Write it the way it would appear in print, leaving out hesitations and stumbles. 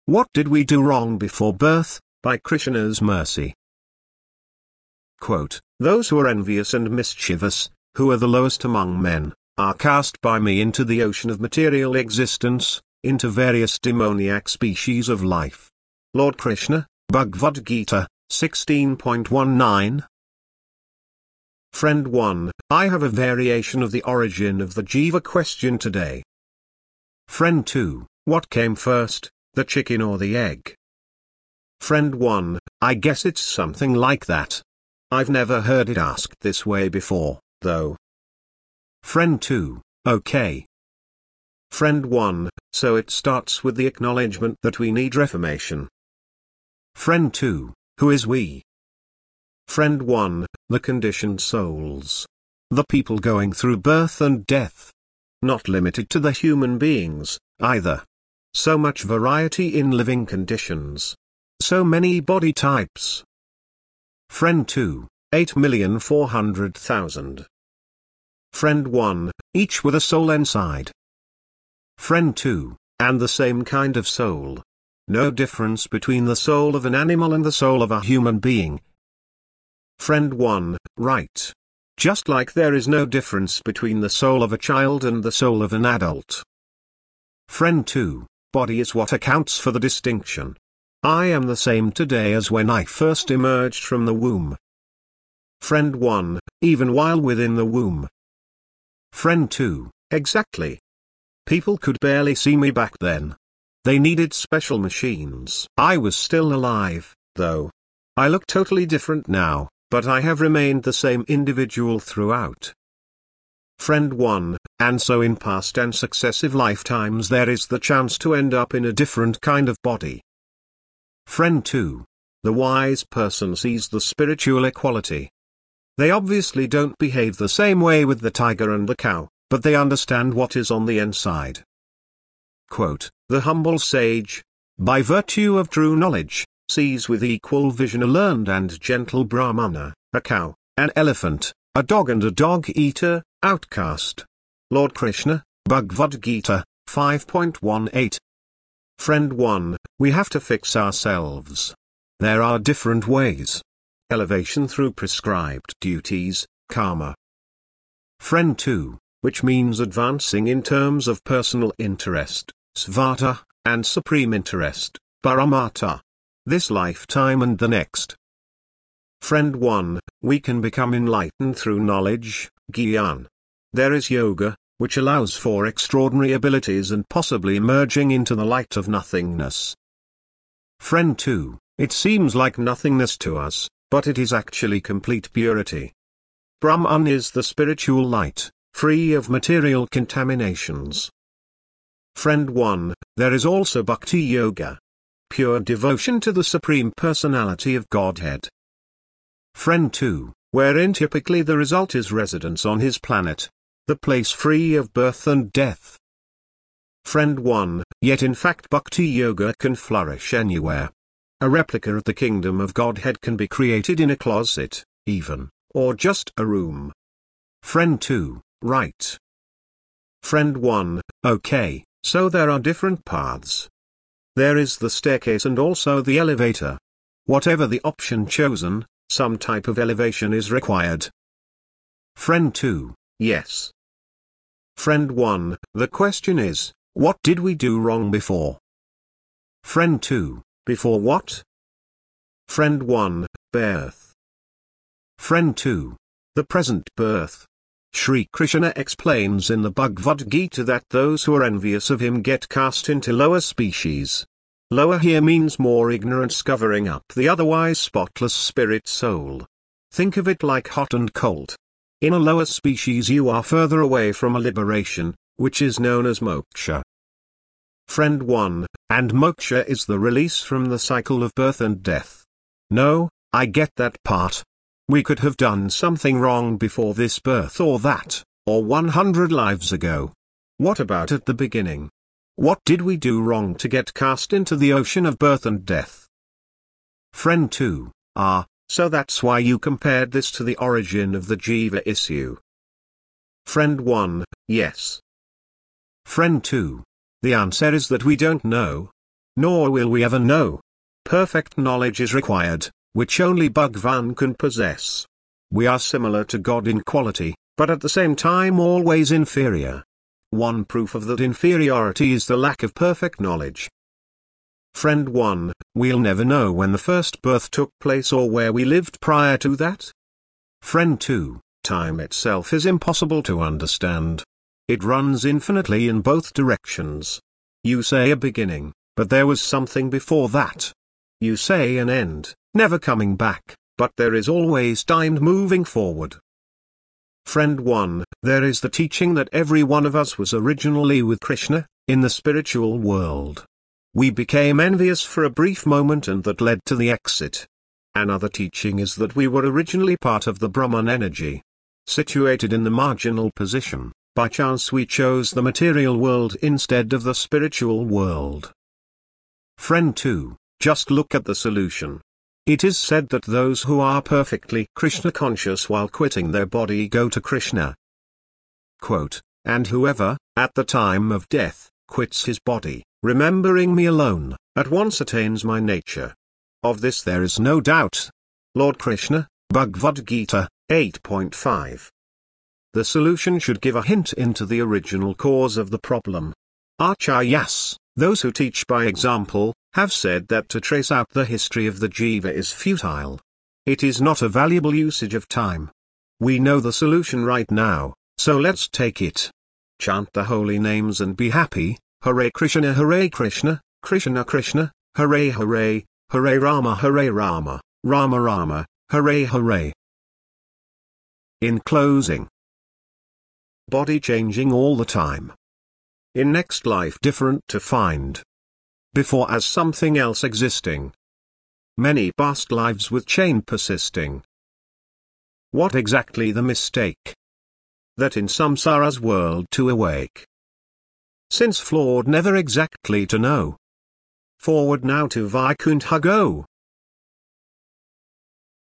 What Did We Do Wrong Before Birth? By Krishna's Mercy. Quote, Those who are envious and mischievous, who are the lowest among men, are cast by me into the ocean of material existence, into various demoniac species of life. Lord Krishna, Bhagavad Gita, 16.19. Friend 1, I have a variation of the origin of the Jiva question today. Friend 2, what came first, the chicken or the egg? Friend 1, I guess it's something like that. I've never heard it asked this way before, though. Friend 2, okay. Friend 1, so it starts with the acknowledgement that we need reformation. Friend 2, who is we? Friend 1, the conditioned souls. The people going through birth and death. Not limited to the human beings, either. So much variety in living conditions. So many body types. Friend 2, 8,400,000. Friend 1, each with a soul inside. Friend 2, and the same kind of soul. No difference between the soul of an animal and the soul of a human being. Friend 1, right. Just like there is no difference between the soul of a child and the soul of an adult. Friend 2, body is what accounts for the distinction. I am the same today as when I first emerged from the womb. Friend 1, even while within the womb. Friend 2, exactly. People could barely see me back then. They needed special machines. I was still alive, though. I look totally different now, but I have remained the same individual throughout. Friend 1, and so in past and successive lifetimes there is the chance to end up in a different kind of body. Friend 2, the wise person sees the spiritual equality. They obviously don't behave the same way with the tiger and the cow, but they understand what is on the inside. Quote, the humble sage, by virtue of true knowledge, sees with equal vision a learned and gentle brahmana, a cow, an elephant, a dog and a dog-eater, outcast. Lord Krishna, Bhagavad Gita, 5.18. Friend 1, we have to fix ourselves. There are different ways. Elevation through prescribed duties, karma. Friend 2, which means advancing in terms of personal interest, svata, and supreme interest, paramata. This lifetime and the next. Friend 1, we can become enlightened through knowledge, gyan. There is yoga, which allows for extraordinary abilities and possibly merging into the light of nothingness. Friend 2, it seems like nothingness to us, but it is actually complete purity. Brahman is the spiritual light, free of material contaminations. Friend 1, there is also bhakti yoga. Pure devotion to the Supreme Personality of Godhead. Friend 2, wherein typically the result is residence on his planet, the place free of birth and death. Friend 1, yet in fact bhakti yoga can flourish anywhere. A replica of the kingdom of Godhead can be created in a closet, even, or just a room. Friend 2, right. Friend 1, okay, so there are different paths. There is the staircase and also the elevator. Whatever the option chosen, some type of elevation is required. Friend 2, yes. Friend 1, the question is, what did we do wrong before? Friend 2, before what? Friend 1, birth. Friend 2, the present birth. Sri Krishna explains in the Bhagavad Gita that those who are envious of him get cast into lower species. Lower here means more ignorance covering up the otherwise spotless spirit soul. Think of it like hot and cold. In a lower species you are further away from a liberation, which is known as moksha. Friend 1, and moksha is the release from the cycle of birth and death. No, I get that part. We could have done something wrong before this birth or that, or 100 lives ago. What about at the beginning? What did we do wrong to get cast into the ocean of birth and death? Friend 2, so that's why you compared this to the origin of the Jiva issue. Friend 1, yes. Friend 2, the answer is that we don't know. nor will we ever know. Perfect knowledge is required, which only Bhagwan can possess. We are similar to God in quality, but at the same time always inferior. One proof of that inferiority is the lack of perfect knowledge. Friend 1, we'll never know when the first birth took place or where we lived prior to that. Friend 2, time itself is impossible to understand. It runs infinitely in both directions. You say a beginning, but there was something before that. You say an end, never coming back, but there is always time moving forward. Friend 1, there is the teaching that every one of us was originally with Krishna, in the spiritual world. We became envious for a brief moment and that led to the exit. Another teaching is that we were originally part of the Brahman energy. Situated in the marginal position, by chance we chose the material world instead of the spiritual world. Friend 2, just look at the solution. It is said that those who are perfectly Krishna conscious while quitting their body go to Krishna. Quote, and whoever, at the time of death, quits his body, remembering me alone, at once attains my nature. Of this there is no doubt. Lord Krishna, Bhagavad Gita, 8.5. The solution should give a hint into the original cause of the problem. Acharyas, those who teach by example, have said that to trace out the history of the jiva is futile. It is not a valuable usage of time. We know the solution right now, so let's take it. Chant the holy names and be happy. Hare Krishna, Krishna Krishna, Hare Hare, Hare Rama, Rama Rama, Hare Hare. In closing, body changing all the time. In next life different to find. Before as something else existing. Many past lives with chain persisting. What exactly the mistake? That in samsara's world to awake. Since flawed never exactly to know. Forward now to Vaikuntha go.